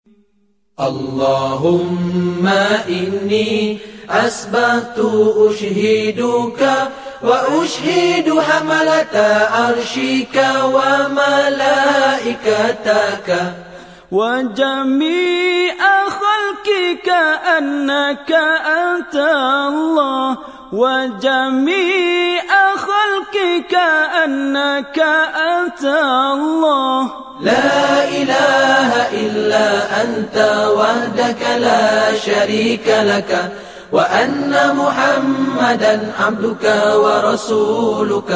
اللهم إني أسبحت أشهدك وأشهد حملة عرشك وملائكتك وجميع خلقك أنك أنت الله، وجميع خلقك أنك أنت الله. لا إله إلا أنت وحدك لا شريك لك، وأن محمدا عبدك ورسولك.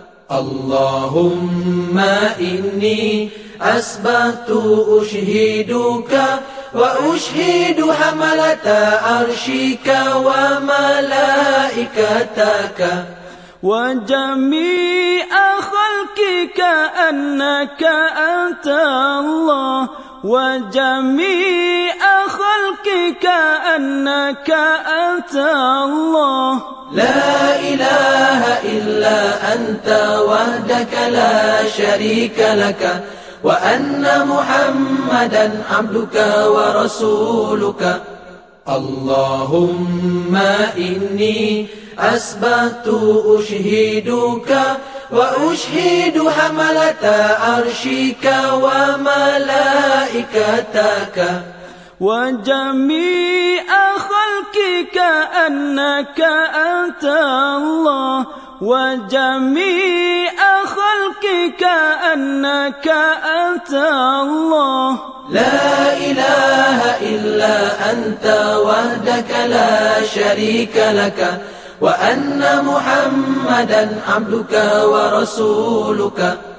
اللهم إني أسبحت أشهدك وأشهد حملة عرشك وملائكتك وجميع خلقك أنك أنت الله، وجميع خلقك أنك أنت الله. لا إله إلا أنت وحدك لا شريك لك، وأن محمدا عبدك ورسولك. اللهم إني أسبحت أشهدك وأشهد حملة عرشك وملائكتك وجميع خلقك أنك أنت الله، وجميع خلقك أنك أنت الله. لا إله إلا أنت وحدك لا شريك لك، وأن محمدا عبدك ورسولك.